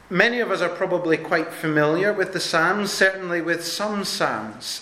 Many of us are probably quite familiar with the Psalms, certainly with some Psalms.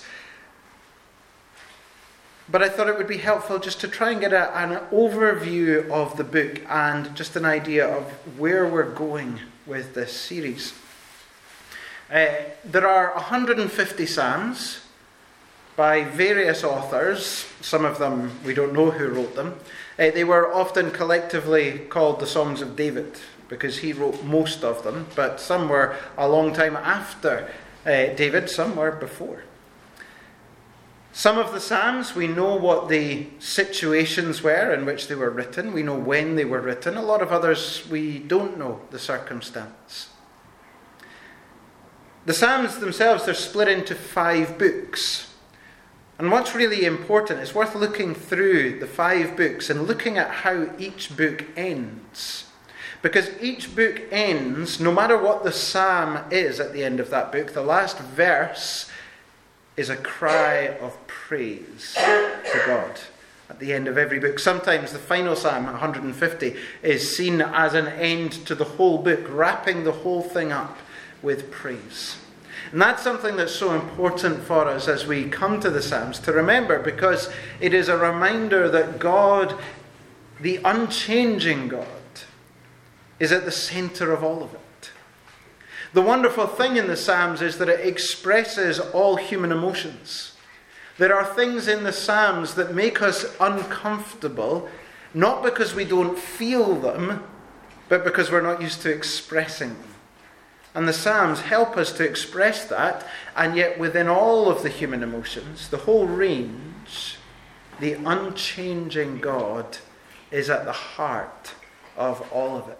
But I thought it would be helpful just to try and get an overview of the book and just an idea of where we're going with this series. There are 150 Psalms by various authors. Some of them we don't know who wrote them. They were often collectively called the Songs of David because he wrote most of them, but some were a long time after David, some were before. Some of the Psalms, we know what the situations were in which they were written. We know when they were written. A lot of others, we don't know the circumstance. The Psalms themselves, they're split into 5 books. And what's really important, it's worth looking through the 5 books and looking at how each book ends. Because each book ends, no matter what the psalm is at the end of that book, the last verse is a cry of praise to God at the end of every book. Sometimes the final psalm, 150, is seen as an end to the whole book, wrapping the whole thing up with praise. And that's something that's so important for us as we come to the Psalms to remember, because it is a reminder that God, the unchanging God, is at the center of all of it. The wonderful thing in the Psalms is that it expresses all human emotions. There are things in the Psalms that make us uncomfortable, not because we don't feel them, but because we're not used to expressing them. And the Psalms help us to express that, and yet within all of the human emotions, the whole range, the unchanging God is at the heart of all of it.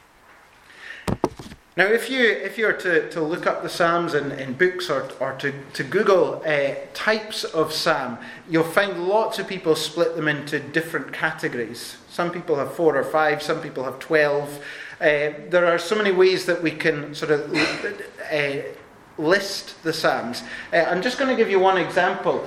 Now, if you're to look up the Psalms in books or to Google types of psalm, you'll find lots of people split them into different categories. Some people have 4 or 5, some people have 12. There are so many ways that we can sort of list the Psalms. I'm just going to give you one example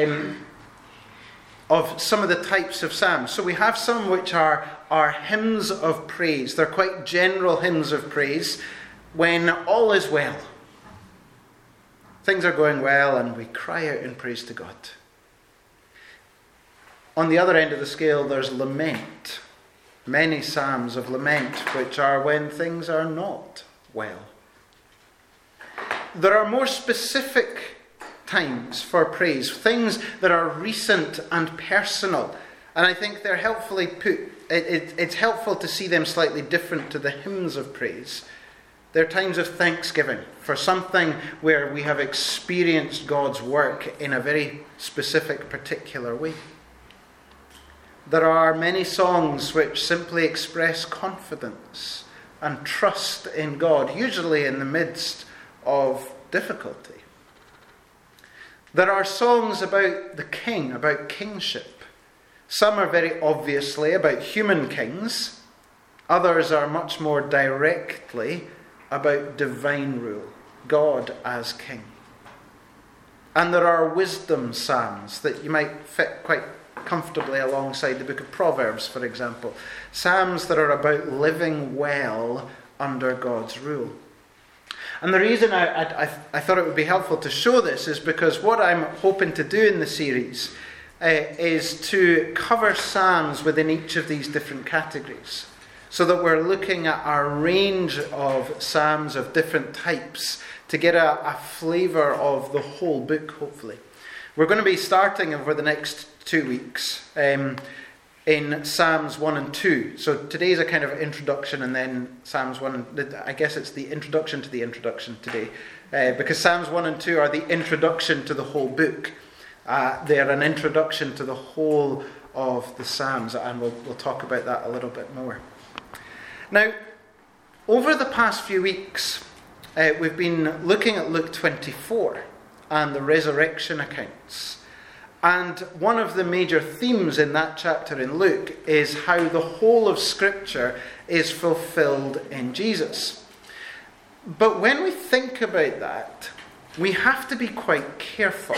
of some of the types of psalms. So we have some which are hymns of praise. They're quite general hymns of praise when all is well. Things are going well and we cry out in praise to God. On the other end of the scale, there's lament. Many psalms of lament, which are when things are not well. There are more specific times for praise, things that are recent and personal. And I think they're helpfully put. It's helpful to see them slightly different to the hymns of praise. They're times of thanksgiving for something where we have experienced God's work in a very specific, particular way. There are many songs which simply express confidence and trust in God, usually in the midst of difficulty. There are songs about the king, about kingship. Some are very obviously about human kings. Others are much more directly about divine rule, God as king. And there are wisdom psalms that you might fit quite comfortably alongside the book of Proverbs, for example. Psalms that are about living well under God's rule. And the reason I thought it would be helpful to show this is because what I'm hoping to do in the series is to cover psalms within each of these different categories, so that we're looking at our range of psalms of different types to get a flavour of the whole book, hopefully. We're going to be starting over the next 2 weeks in Psalms 1 and 2. So today's a kind of introduction, and then Psalms 1, I guess it's the introduction to the introduction today, because Psalms 1 and 2 are the introduction to the whole book. They're an introduction to the whole of the Psalms, and we'll talk about that a little bit more. Now, over the past few weeks, we've been looking at Luke 24 and the resurrection accounts. And one of the major themes in that chapter in Luke is how the whole of Scripture is fulfilled in Jesus. But when we think about that, we have to be quite careful.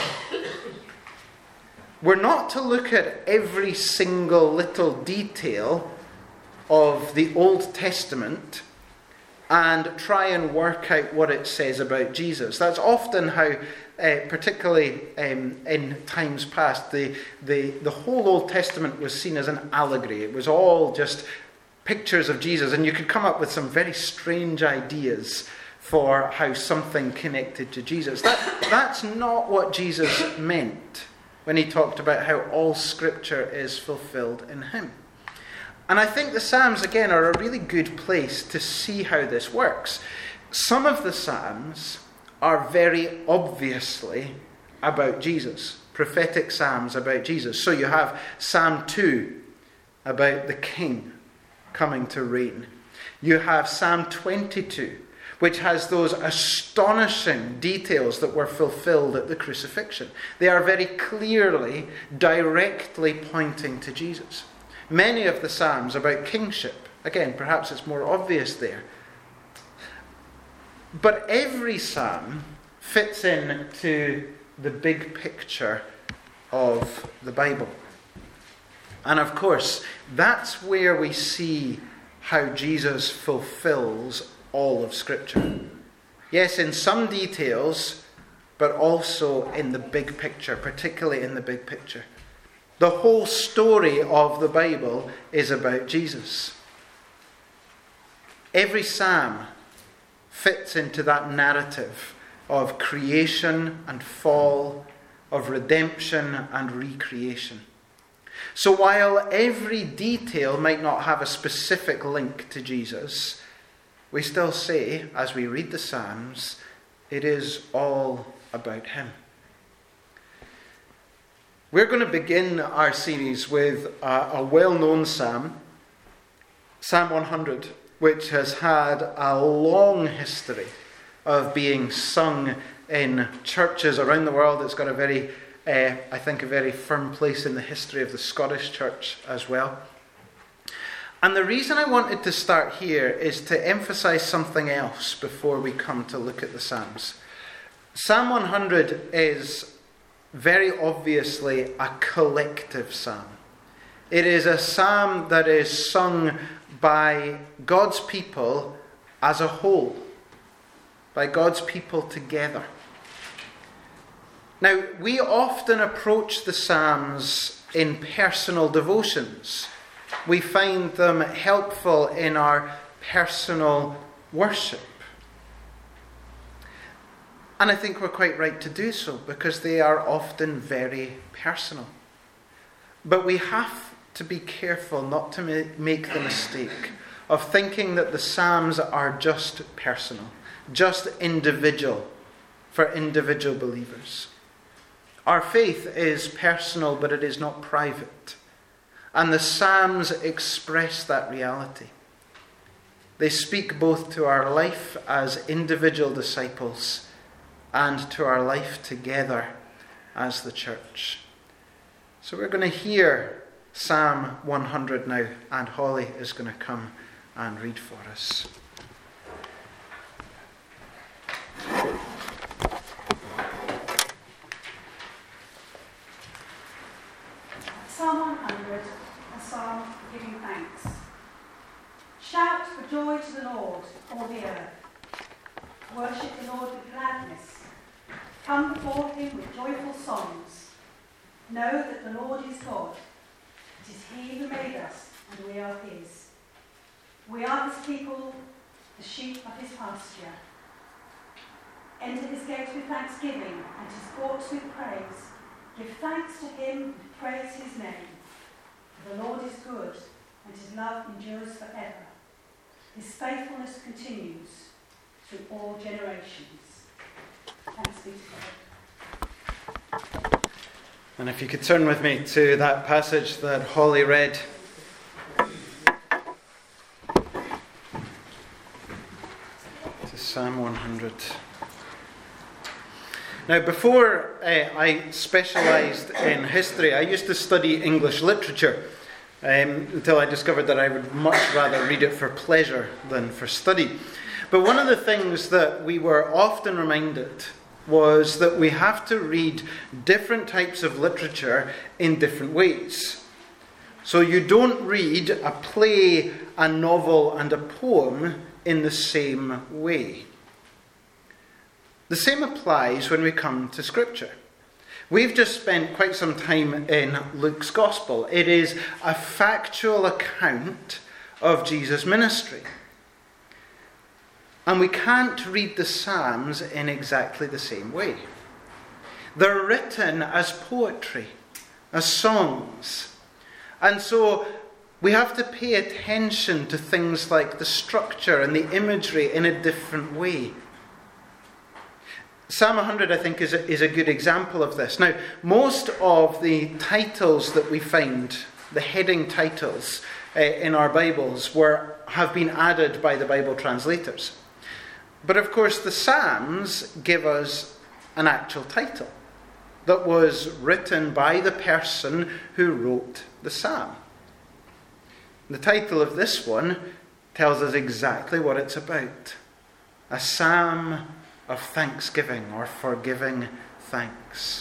We're not to look at every single little detail of the Old Testament and try and work out what it says about Jesus. That's often how, particularly in times past, the whole Old Testament was seen as an allegory. It was all just pictures of Jesus, and you could come up with some very strange ideas for how something connected to Jesus. That's not what Jesus meant when he talked about how all Scripture is fulfilled in him. And I think the Psalms, again, are a really good place to see how this works. Some of the Psalms are very obviously about Jesus, prophetic Psalms about Jesus. So you have Psalm 2 about the King coming to reign. You have Psalm 22, which has those astonishing details that were fulfilled at the crucifixion. They are very clearly, directly pointing to Jesus. Many of the Psalms about kingship, again, perhaps it's more obvious there. But every Psalm fits into the big picture of the Bible. And of course, that's where we see how Jesus fulfills all of Scripture. Yes, in some details, but also in the big picture, particularly in the big picture. The whole story of the Bible is about Jesus. Every psalm fits into that narrative of creation and fall, of redemption and recreation. So while every detail might not have a specific link to Jesus, we still say, as we read the Psalms, it is all about him. We're going to begin our series with a well-known psalm, Psalm 100, which has had a long history of being sung in churches around the world. It's got a very firm place in the history of the Scottish church as well. And the reason I wanted to start here is to emphasize something else before we come to look at the Psalms. Psalm 100 is very obviously a collective psalm. It is a psalm that is sung by God's people as a whole, by God's people together. Now, we often approach the Psalms in personal devotions. We find them helpful in our personal worship. And I think we're quite right to do so, because they are often very personal. But we have to be careful not to make the mistake of thinking that the Psalms are just personal, just individual, for individual believers. Our faith is personal, but it is not private. And the Psalms express that reality. They speak both to our life as individual disciples and to our life together as the church. So we're going to hear Psalm 100 now, and Holly is going to come and read for us. Psalm 100, a psalm for giving thanks. Shout for joy to the Lord, all the earth. Worship the Lord with gladness. Come before him with joyful songs. Know that the Lord is God. It is he who made us, and we are his. We are his people, the sheep of his pasture. Enter his gates with thanksgiving, and his courts with praise. Give thanks to him and praise his name. For the Lord is good, and his love endures forever. His faithfulness continues through all generations. Thanks be to God. And if you could turn with me to that passage that Holly read. To Psalm 100. Now, before I specialised in history, I used to study English literature until I discovered that I would much rather read it for pleasure than for study. But one of the things that we were often reminded was that we have to read different types of literature in different ways. So you don't read a play, a novel, and a poem in the same way. The same applies when we come to Scripture. We've just spent quite some time in Luke's Gospel. It is a factual account of Jesus' ministry. And we can't read the Psalms in exactly the same way. They're written as poetry, as songs. And so we have to pay attention to things like the structure and the imagery in a different way. Psalm 100, I think, is a good example of this. Now, most of the titles that we find, the heading titles in our Bibles, have been added by the Bible translators. But of course, the Psalms give us an actual title that was written by the person who wrote the psalm. The title of this one tells us exactly what it's about. A psalm of thanksgiving or for giving thanks.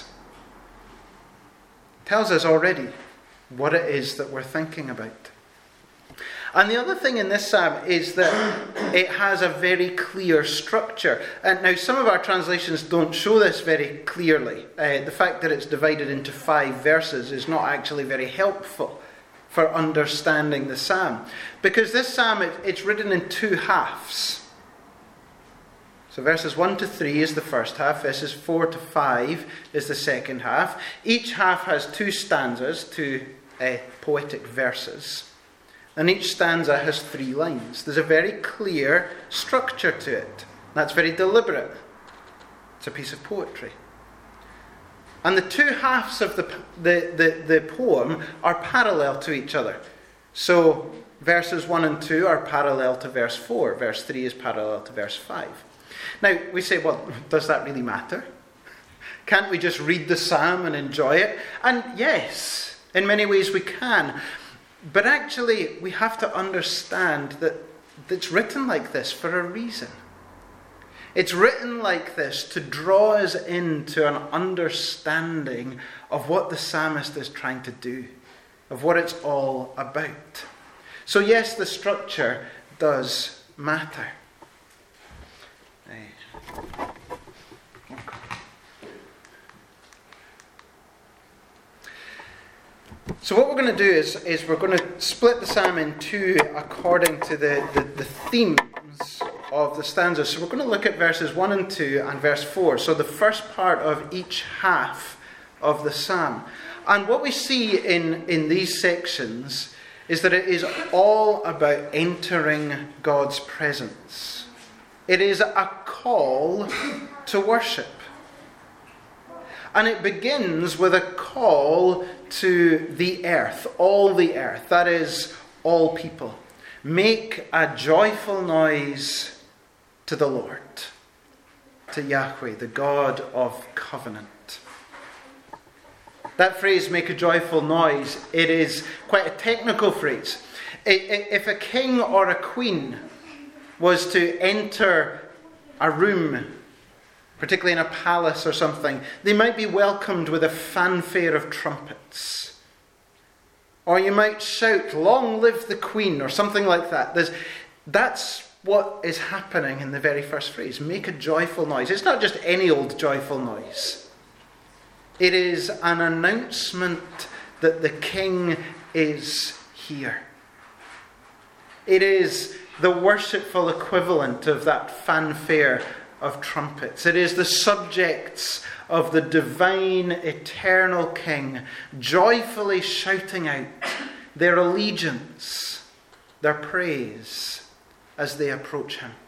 It tells us already what it is that we're thinking about. And the other thing in this psalm is that it has a very clear structure. And now some of our translations don't show this very clearly. The fact that it's divided into 5 verses is not actually very helpful for understanding the psalm. Because this psalm, it's written in 2 halves. So verses 1 to 3 is the first half. Verses 4 to 5 is the second half. Each half has 2 stanzas, 2 poetic verses. And each stanza has 3 lines. There's a very clear structure to it. That's very deliberate. It's a piece of poetry. And the 2 halves of the poem are parallel to each other. So verses 1 and 2 are parallel to verse 4. Verse 3 is parallel to verse 5. Now, we say, well, does that really matter? Can't we just read the psalm and enjoy it? And yes, in many ways we can. But actually, we have to understand that it's written like this for a reason. It's written like this to draw us into an understanding of what the psalmist is trying to do, of what it's all about. So yes, the structure does matter. So what we're going to do is we're going to split the psalm in 2 according to the themes of the stanzas. So we're going to look at verses 1 and 2 and verse 4. So the first part of each half of the psalm. And what we see in these sections is that it is all about entering God's presence. It is a call to worship. And it begins with a call to the earth, all the earth, that is, all people. Make a joyful noise to the Lord, to Yahweh, the God of covenant. That phrase, make a joyful noise, it is quite a technical phrase. If a king or a queen was to enter a room, particularly in a palace or something, they might be welcomed with a fanfare of trumpets. Or you might shout, "Long live the Queen," or something like that. That's what is happening in the very first phrase. Make a joyful noise. It's not just any old joyful noise. It is an announcement that the King is here. It is the worshipful equivalent of that fanfare of trumpets. It is the subjects of the divine, eternal King joyfully shouting out their allegiance, their praise as they approach him.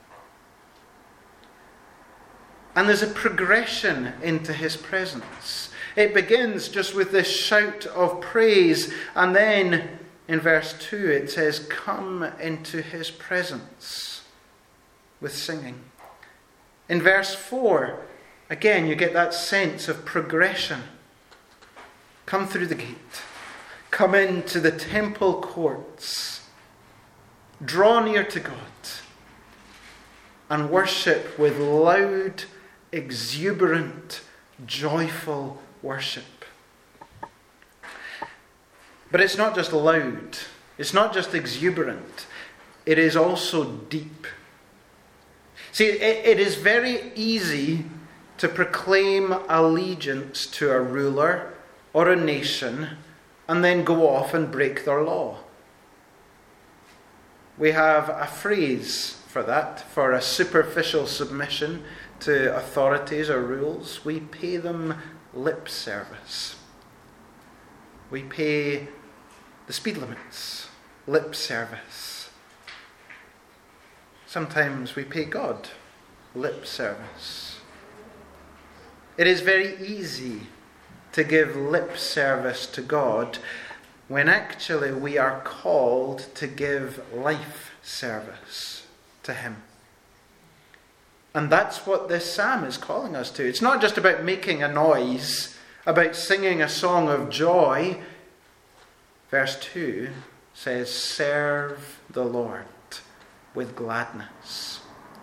And there's a progression into his presence. It begins just with this shout of praise, and then in verse 2 it says, "Come into his presence with singing." In verse 4, again, you get that sense of progression. Come through the gate. Come into the temple courts. Draw near to God. And worship with loud, exuberant, joyful worship. But it's not just loud. It's not just exuberant. It is also deep. See, it is very easy to proclaim allegiance to a ruler or a nation and then go off and break their law. We have a phrase for that, for a superficial submission to authorities or rules. We pay them lip service. We pay the speed limits lip service. Sometimes we pay God lip service. It is very easy to give lip service to God when actually we are called to give life service to Him. And that's what this psalm is calling us to. It's not just about making a noise, about singing a song of joy. Verse 2 says, serve the Lord with gladness.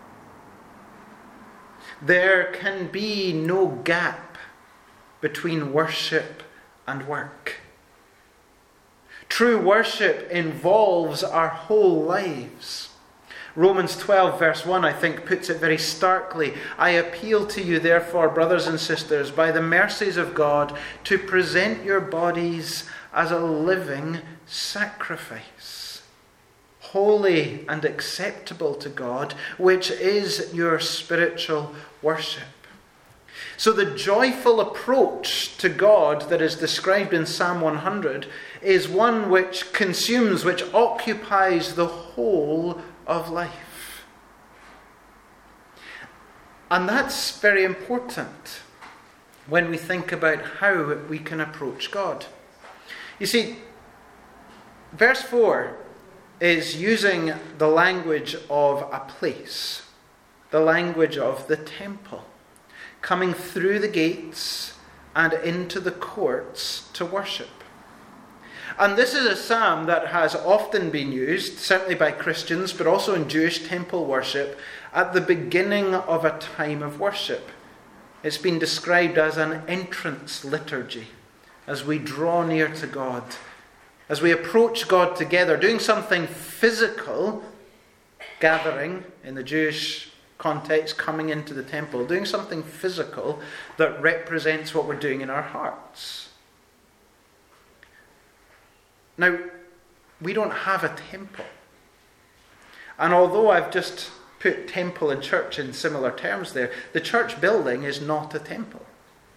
There can be no gap between worship and work. True worship involves our whole lives. Romans 12 verse 1, I think, puts it very starkly. I appeal to you, therefore, brothers and sisters, by the mercies of God, to present your bodies as a living sacrifice, holy and acceptable to God, which is your spiritual worship. So the joyful approach to God that is described in Psalm 100 is one which consumes, which occupies the whole of life. And that's very important when we think about how we can approach God. You see, verse 4 is using the language of a place, the language of the temple, coming through the gates and into the courts to worship. And this is a psalm that has often been used, certainly by Christians, but also in Jewish temple worship, at the beginning of a time of worship. It's been described as an entrance liturgy, as we draw near to God, as we approach God together, doing something physical, gathering in the Jewish context, coming into the temple, doing something physical that represents what we're doing in our hearts. Now, we don't have a temple. And although I've just put temple and church in similar terms there, the church building is not a temple.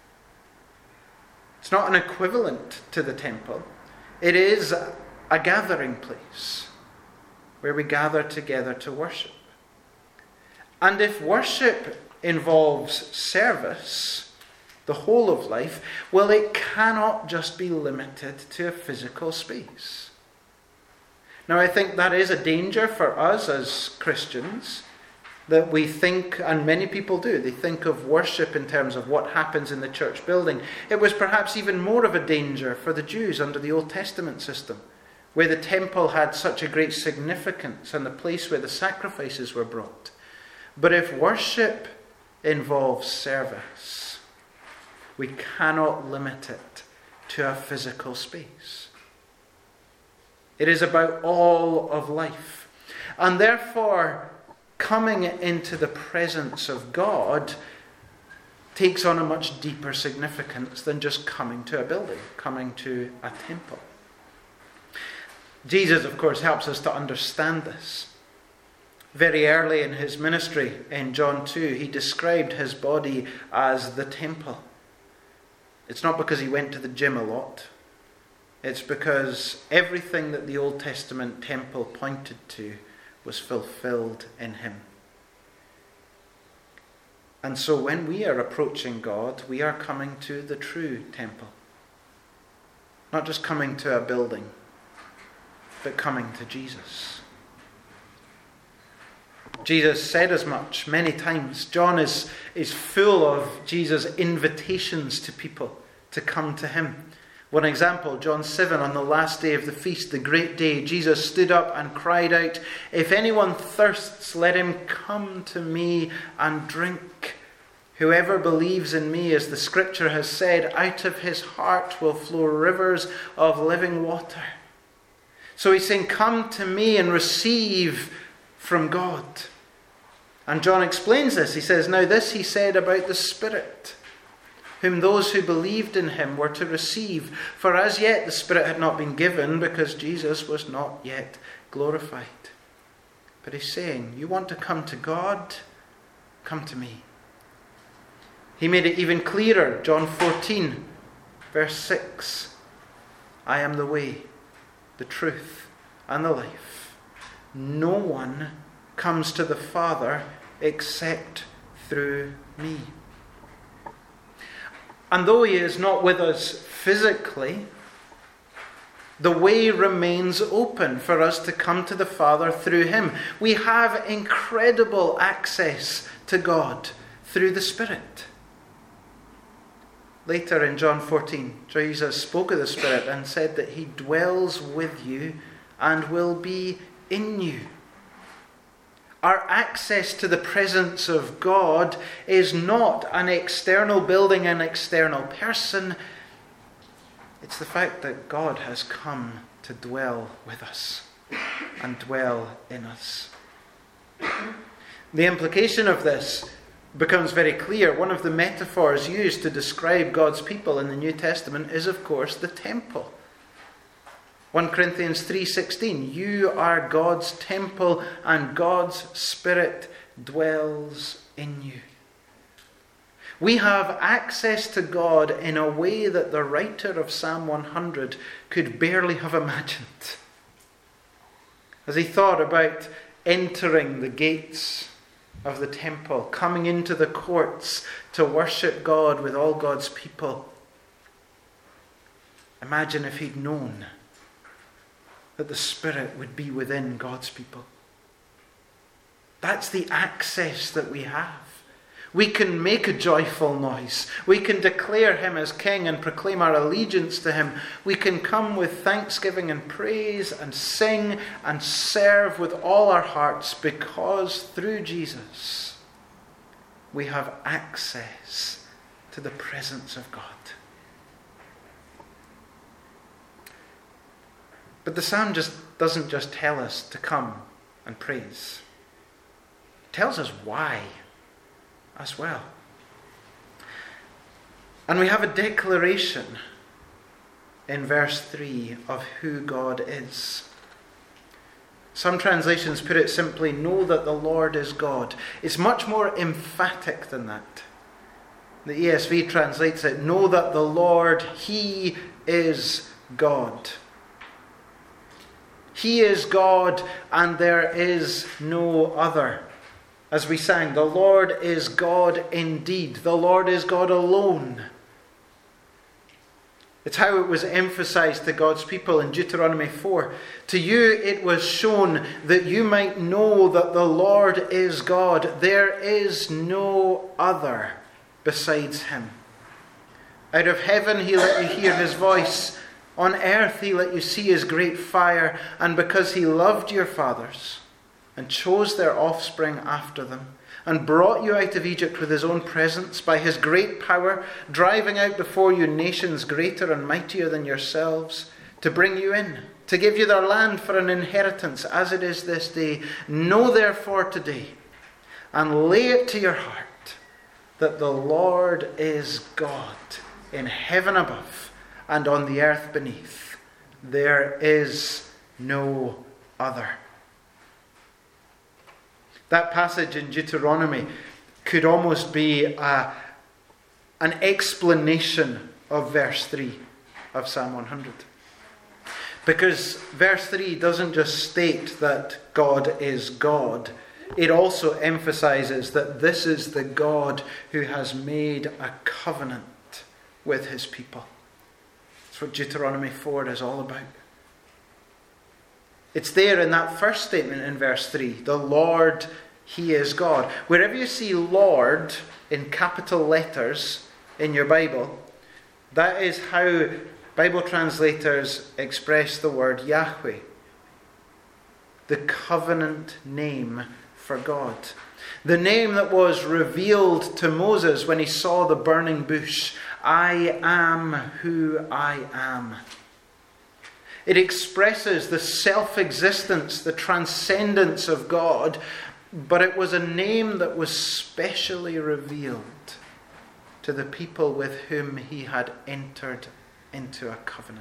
It's not an equivalent to the temple. It is a gathering place where we gather together to worship. And if worship involves service, the whole of life, well, it cannot just be limited to a physical space. Now, I think that is a danger for us as Christians, that we think, and many people do, they think of worship in terms of what happens in the church building. It was perhaps even more of a danger for the Jews under the Old Testament system, where the temple had such a great significance and the place where the sacrifices were brought. But if worship involves service, we cannot limit it to a physical space. It is about all of life. And therefore, coming into the presence of God takes on a much deeper significance than just coming to a building, coming to a temple. Jesus, of course, helps us to understand this. Very early in his ministry, in John 2, he described his body as the temple. It's not because he went to the gym a lot. It's because everything that the Old Testament temple pointed to was fulfilled in him. And so when we are approaching God, we are coming to the true temple. Not just coming to a building, but coming to Jesus. Jesus said as much many times. John is full of Jesus' invitations to people to come to him. One example, John 7, on the last day of the feast, the great day, Jesus stood up and cried out, "If anyone thirsts, let him come to me and drink. Whoever believes in me, as the scripture has said, out of his heart will flow rivers of living water." So he's saying, come to me and receive from God. And John explains this. He says, "Now this he said about the Spirit, whom those who believed in him were to receive. For as yet the Spirit had not been given, because Jesus was not yet glorified." But he's saying, you want to come to God? Come to me. He made it even clearer. John 14, verse 6. "I am the way, the truth, and the life. No one comes to the Father except through me." And though he is not with us physically, the way remains open for us to come to the Father through him. We have incredible access to God through the Spirit. Later in John 14, Jesus spoke of the Spirit and said that he dwells with you and will be in you. Our access to the presence of God is not an external building, an external person. It's the fact that God has come to dwell with us and dwell in us. The implication of this becomes very clear. One of the metaphors used to describe God's people in the New Testament is, of course, the temple. 1 Corinthians 3:16, "You are God's temple and God's Spirit dwells in you." We have access to God in a way that the writer of Psalm 100 could barely have imagined. As he thought about entering the gates of the temple, coming into the courts to worship God with all God's people, imagine if he'd known that the Spirit would be within God's people. That's the access that we have. We can make a joyful noise. We can declare him as King and proclaim our allegiance to him. We can come with thanksgiving and praise and sing and serve with all our hearts, because through Jesus we have access to the presence of God. But the psalm doesn't just tell us to come and praise. It tells us why as well. And we have a declaration in verse 3 of who God is. Some translations put it simply, "Know that the Lord is God." It's much more emphatic than that. The ESV translates it, "Know that the Lord, he is God." He is God and there is no other. As we sang, the Lord is God indeed. The Lord is God alone. It's how it was emphasized to God's people in Deuteronomy 4. "To you it was shown that you might know that the Lord is God. There is no other besides him. Out of heaven he let you hear his voice. On earth he let you see his great fire. And because he loved your fathers and chose their offspring after them, and brought you out of Egypt with his own presence, by his great power, driving out before you nations greater and mightier than yourselves, to bring you in, to give you their land for an inheritance, as it is this day. Know therefore today, and lay it to your heart, that the Lord is God in heaven above and on the earth beneath. There is no other." That passage in Deuteronomy could almost be an explanation of verse 3 of Psalm 100. Because verse 3 doesn't just state that God is God, it also emphasizes that this is the God who has made a covenant with his people. That's what Deuteronomy 4 is all about. It's there in that first statement in verse 3. The Lord, he is God. Wherever you see Lord in capital letters in your Bible, that is how Bible translators express the word Yahweh. The covenant name for God. The name that was revealed to Moses when he saw the burning bush. I am who I am. It expresses the self-existence, the transcendence of God, but it was a name that was specially revealed to the people with whom he had entered into a covenant.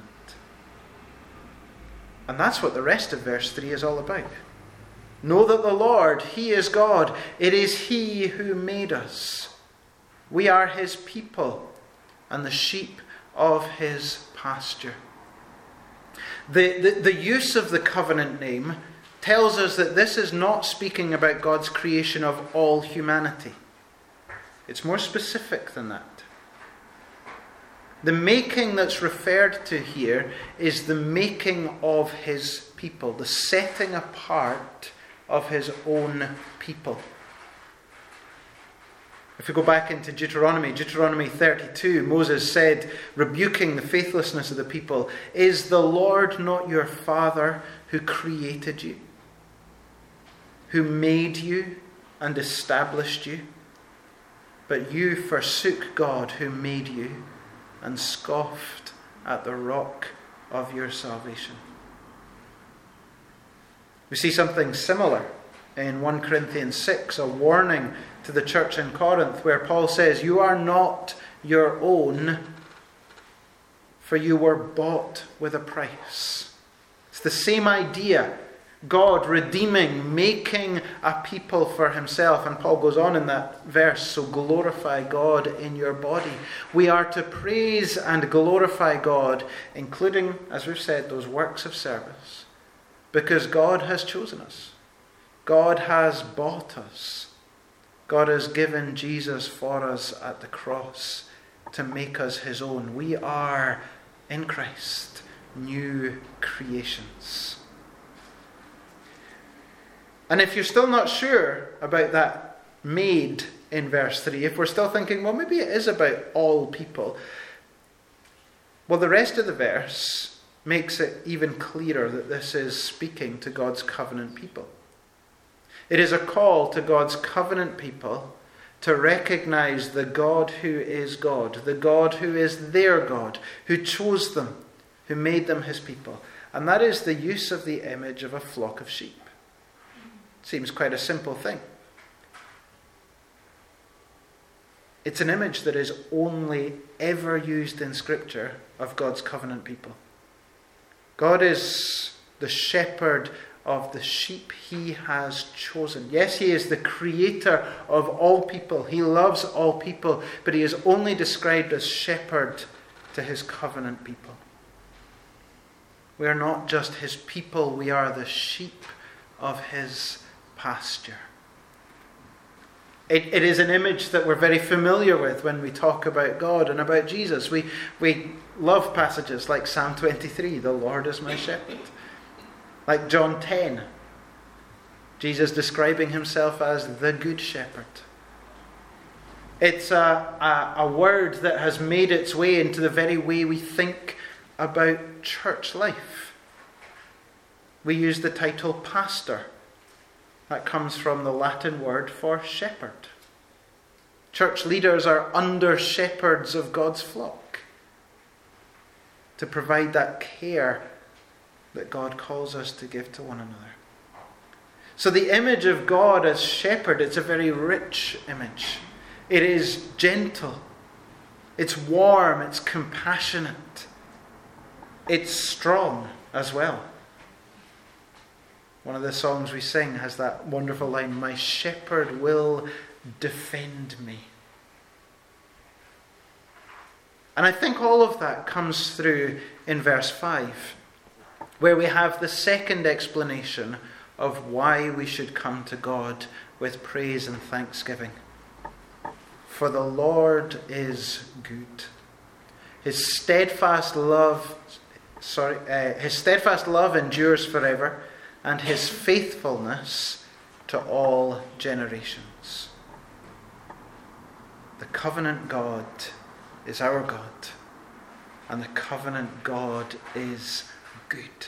And that's what the rest of verse 3 is all about. Know that the Lord, he is God. It is he who made us. We are his people and the sheep of his pasture. The use of the covenant name tells us that this is not speaking about God's creation of all humanity. It's more specific than that. The making that's referred to here is the making of his people, the setting apart of his own people. If we go back into Deuteronomy 32, Moses said, rebuking the faithlessness of the people, "Is the Lord not your Father who created you, who made you and established you? But you forsook God who made you and scoffed at the rock of your salvation." We see something similar in 1 Corinthians 6, a warning to the church in Corinth, where Paul says, "You are not your own, for you were bought with a price." It's the same idea. God redeeming, making a people for himself. And Paul goes on in that verse, "So glorify God in your body." We are to praise and glorify God, including, as we've said, those works of service, because God has chosen us. God has bought us. God has given Jesus for us at the cross to make us his own. We are, in Christ, new creations. And if you're still not sure about that made in verse 3, if we're still thinking, well, maybe it is about all people, well, the rest of the verse makes it even clearer that this is speaking to God's covenant people. It is a call to God's covenant people to recognize the God who is God, the God who is their God, who chose them, who made them his people. And that is the use of the image of a flock of sheep. Seems quite a simple thing. It's an image that is only ever used in Scripture of God's covenant people. God is the shepherd of the sheep he has chosen. Yes, he is the creator of all people. He loves all people, but he is only described as shepherd to his covenant people. We are not just his people, we are the sheep of his pasture. It is an image that we're very familiar with when we talk about God and about Jesus. We love passages like Psalm 23, "The Lord is my shepherd." Like John 10, Jesus describing himself as the Good Shepherd. It's a word that has made its way into the very way we think about church life. We use the title pastor. That comes from the Latin word for shepherd. Church leaders are under shepherds of God's flock to provide that care that God calls us to give to one another. So the image of God as shepherd, it's a very rich image. It is gentle. It's warm. It's compassionate. It's strong as well. One of the songs we sing has that wonderful line, "My shepherd will defend me." And I think all of that comes through in verse 5, where we have the second explanation of why we should come to God with praise and thanksgiving. For the Lord is good. His steadfast love endures forever, and his faithfulness to all generations. The covenant God is our God, and the covenant God is good.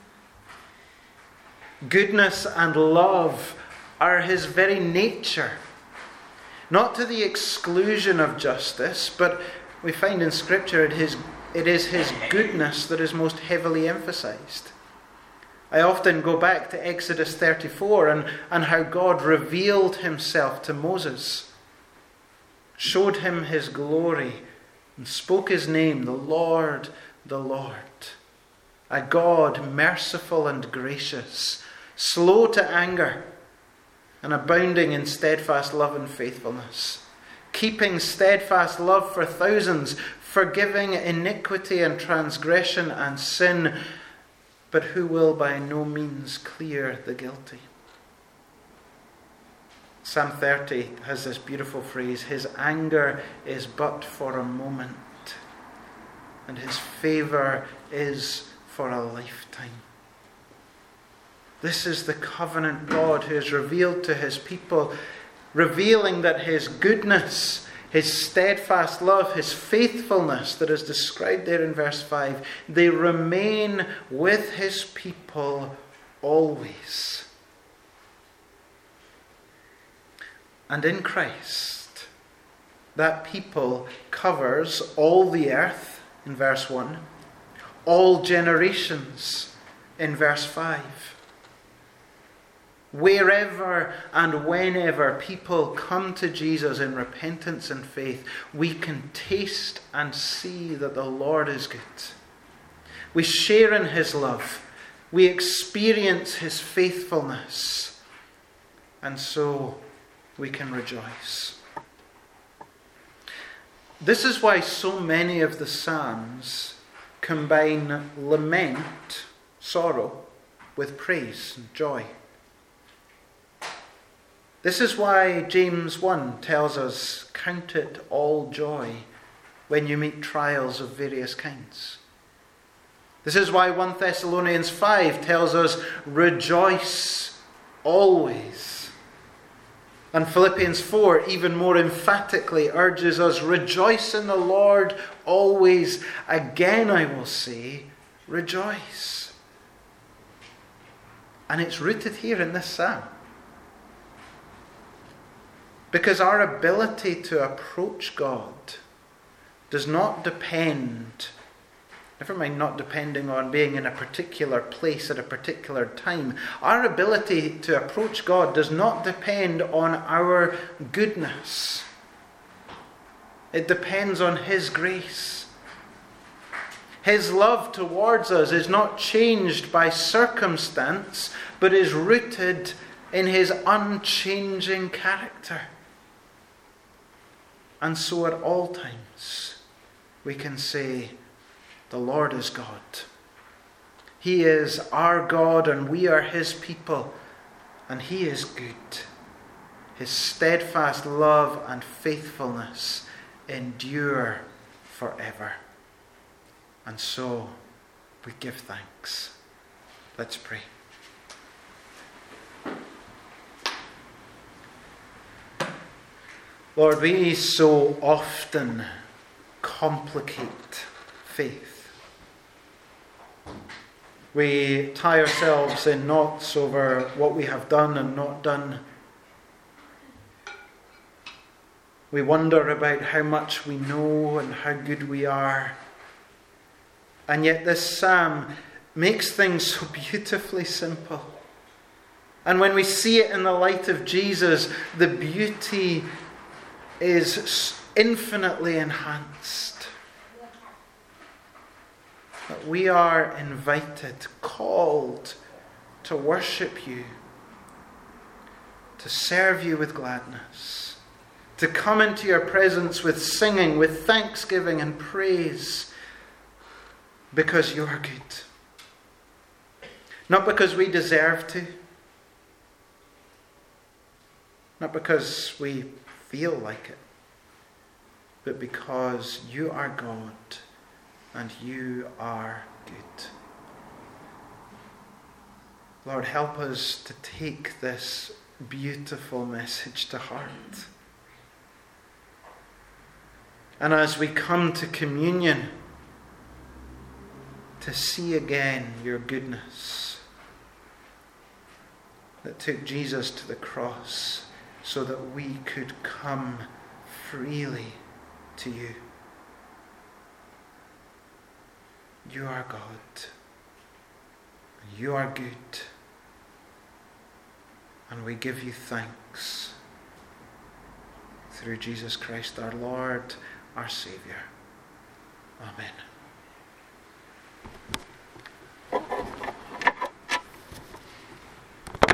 Goodness and love are his very nature, not to the exclusion of justice, but we find in Scripture it is his goodness that is most heavily emphasized. I often go back to Exodus 34 and how God revealed himself to Moses, showed him his glory, and spoke his name, the Lord, a God merciful and gracious, slow to anger, and abounding in steadfast love and faithfulness, keeping steadfast love for thousands, forgiving iniquity and transgression and sin, but who will by no means clear the guilty. Psalm 30 has this beautiful phrase, his anger is but for a moment, and his favour is for a lifetime. This is the covenant God who is revealed to his people, revealing that his goodness, his steadfast love, his faithfulness that is described there in verse 5, they remain with his people always. And in Christ, that people covers all the earth in verse 1, all generations in verse 5. Wherever and whenever people come to Jesus in repentance and faith, we can taste and see that the Lord is good. We share in his love. We experience his faithfulness. And so we can rejoice. This is why so many of the Psalms combine lament, sorrow, with praise and joy. This is why James 1 tells us, count it all joy when you meet trials of various kinds. This is why 1 Thessalonians 5 tells us, rejoice always. And Philippians 4 even more emphatically urges us, rejoice in the Lord always. Again I will say, rejoice. And it's rooted here in this psalm. Because our ability to approach God does not depend, never mind not depending on being in a particular place at a particular time, our ability to approach God does not depend on our goodness. It depends on his grace. His love towards us is not changed by circumstance, but is rooted in his unchanging character. And so at all times, we can say, the Lord is God. He is our God and we are his people. And he is good. His steadfast love and faithfulness endure forever. And so we give thanks. Let's pray. Lord, we so often complicate faith. We tie ourselves in knots over what we have done and not done. We wonder about how much we know and how good we are. And yet this psalm makes things so beautifully simple. And when we see it in the light of Jesus, the beauty is infinitely enhanced. That we are invited, called to worship you, to serve you with gladness, to come into your presence with singing, with thanksgiving and praise, because you are good. Not because we deserve to, not because we feel like it, but because you are God and you are good. Lord, help us to take this beautiful message to heart. And as we come to communion, to see again your goodness that took Jesus to the cross so that we could come freely to you. You are God, You are good. And we give you thanks through Jesus Christ, our Lord, our Saviour. Amen.